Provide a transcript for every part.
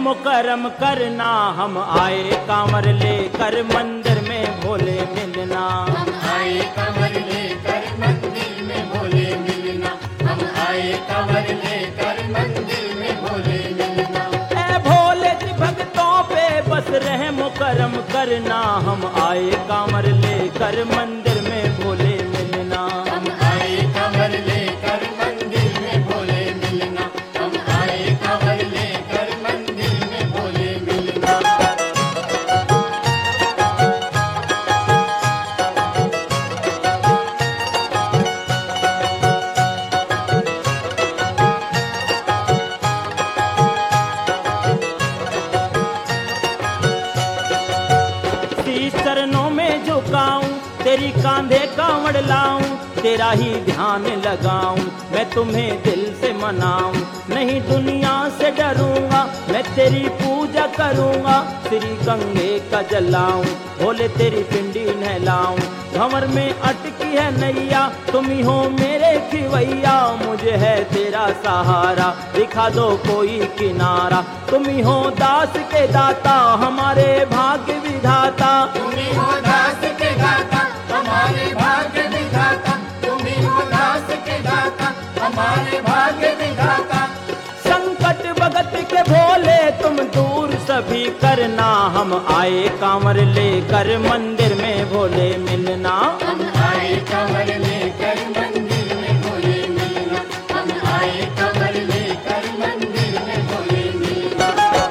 मुकरम करना, हम आए कांवर लेकर मंदिर में भोले मिलना। हम आए कांवर लेकर मंदिर में भोले मिलना, हम आए कांवर लेकर मंदिर में भोले मिलना। ए भोले जी भक्तों पे बस रहे मुकरम करना, हम आए कांवर लेकर मंदिर में भोले मिलना। हम आए कांवर लेकर मंदिर में भोले मिलना, हम आए कांवर लेकर मंदिर में भोले मिलना। शीश चरणों में झुकाऊं, तेरी कांधे कांवड़ लाऊं, तेरा ही ध्यान लगाऊं, मैं तुम्हें दिल से मनाऊं। नहीं दुनिया से डरूंगा, मैं तेरी पूजा करूंगा, श्री गंगे का जलाऊं, भोले तेरी पिंडी नहलाऊं। भंवर में अटकी है नैया, तुम ही हो मेरे खिवैया, मुझे है तेरा सहारा, दिखा दो कोई किनारा। तुम ही हो दास के दाता, हमारे भाग्य विधाता। तुम ही हो दास के दाता, हमारे भाग्य विधाता। तुम ही हो दास के दाता, हमारे भाग्य विधाता। संकट भगत के भोले तुम दूर सभी करना, हम आए कांवर लेकर मंदिर में भोले मिलना। हम आए कांवर लेकर मंदिर में भोले मिलना, हम आए कांवर लेकर मंदिर में भोले मिलना।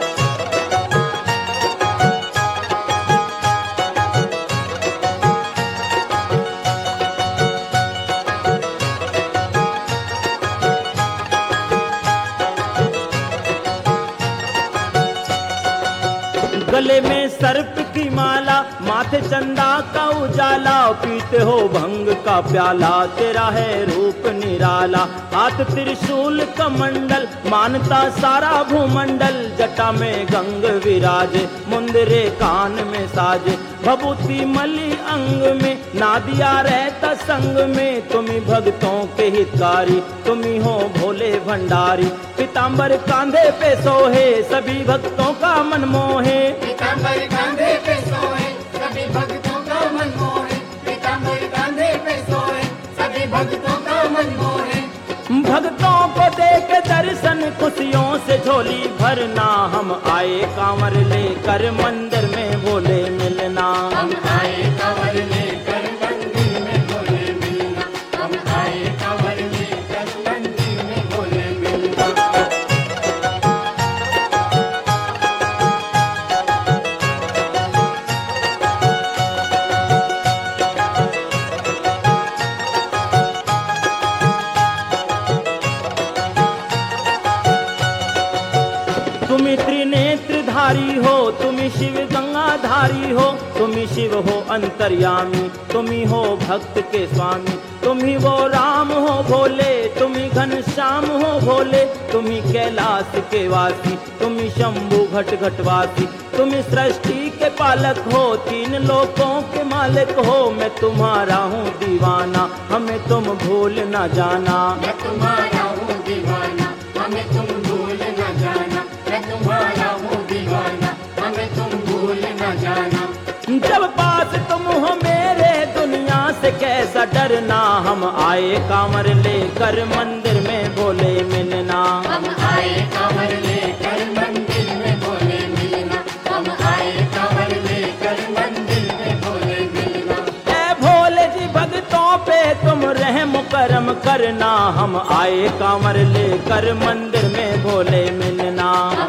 गले में सर्प की माला, माथे चंदा का उजाला, पीते हो भंग का प्याला, तेरा है रूप निराला। हाथ त्रिशूल कमंडल, मानता सारा भूमंडल, जटा में गंग विराजे, मुंदरे कान में साजे, भभूति मली अंग में, नादिया रहता संग में। तुम ही भक्तों के हितकारी, तुम ही हो भोले भंडारी, पीताम्बर कांधे पे सोहे, सभी भक्तों का मन मोहे। पीताम्बर कांधे पे सोए, सभी भक्तों का मन मोहे। पीताम्बर कांधे पे सोए, सभी भक्तों का मन मोहे। भक्तों को देख दर्शन, खुशियों से झोली भरना, हम आए कांवर लेकर मंदिर में भोले मिलना। हम आए कांवर लेकर मंदिर में भोले मिलना, हम आए कांवर लेकर मंदिर में भोले मिलना। तुम त्रिनेत्रधारी हो, तुम शिव गंगाधारी हो, तुम शिव हो अंतर्यामी, तुम ही हो भक्त के स्वामी। तुम ही वो राम हो भोले, तुम ही घनश्याम हो भोले, तुम ही कैलाश के वासी, तुम ही शंभु घट घटवासी। तुम ही सृष्टि के पालक हो, तीन लोकों के मालिक हो, मैं तुम्हारा हूँ दीवाना, हमें तुम भूल न जाना। मैं तुम्हारा हूँ दीवाना, हमें तुम भूल न जाना। मैं तुम्हारा हूँ दीवाना, हमें तुम भूल न जाना। जब पास तुम हो मेरे, दुनिया से कैसा डरना, हम आए कांवर लेकर मंदिर में भोले मिलना। हम आए कांवर लेकर मंदिर में भोले मिलना, हम आए कांवर लेकर मंदिर में भोले मिलना। ए भोले जी भक्तों पे तुम रहम करम करना, हम आए कांवर लेकर मंदिर में भोले मिलना।